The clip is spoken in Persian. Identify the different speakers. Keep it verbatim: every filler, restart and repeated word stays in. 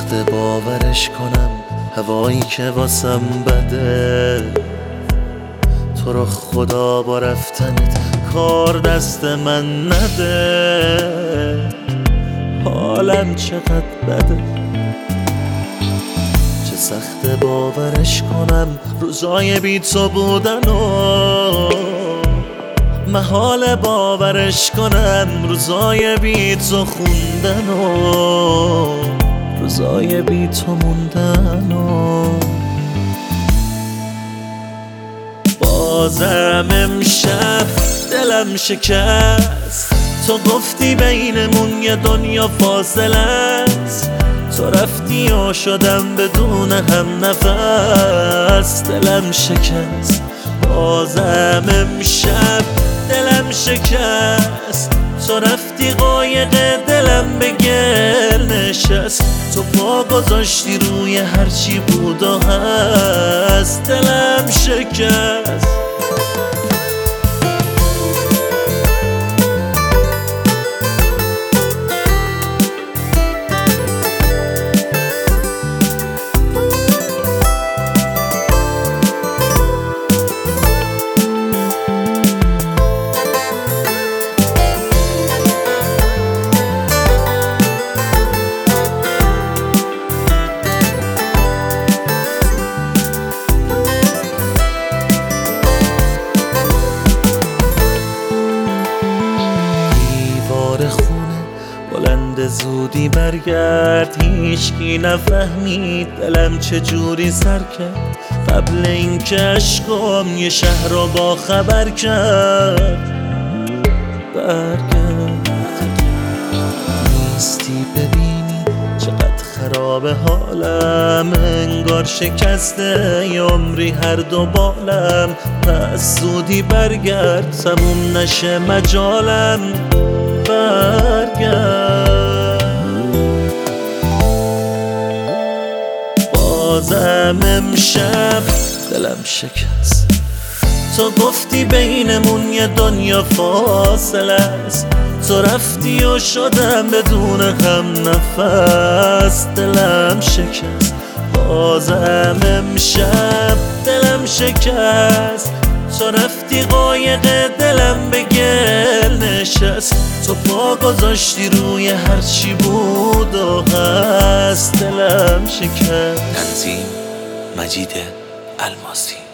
Speaker 1: سخت باورش کنم هوایی که واسم بده، تو رو خدا با رفتنت کار دست من نده. حالم چقدر بده، چه سخت باورش کنم روزای بی تو بودن و محال باورش کنم روزای بی تو خوندن و روزای بی تو موندن و بازم امشب دلم شکست. تو گفتی بینمون یه دنیا فاصله است، تو رفتی و شدم بدون هم نفس. دلم شکست بازم امشب دلم شکست، تو رفتی قایق دلم به گل نشست. تو پا گذاشتی روی هرچی بود و هست، دلم شکست. بلند زودی برگرد، هیچکی نفهمید دلم چجوری سر کرد. قبل اینکه عشقم یه شهر رو با خبر کرد. برگرد نیستی ببینی چقدر خراب حالم، انگار شکسته ی عمری هر دو بالم. پس زودی برگرد تموم نشه مجالم. برگرد بازم امشب دلم شکست. تو گفتی بینمون یه دنیا فاصله است، تو رفتی و شدم بدون هم نفس. دلم شکست بازم امشب دلم شکست، تو رفتی قایق دلم به گل نشست. تو پا گذاشتی روی هرچی بود و هست، دلم شکست.
Speaker 2: تنظیم مجید الماسی.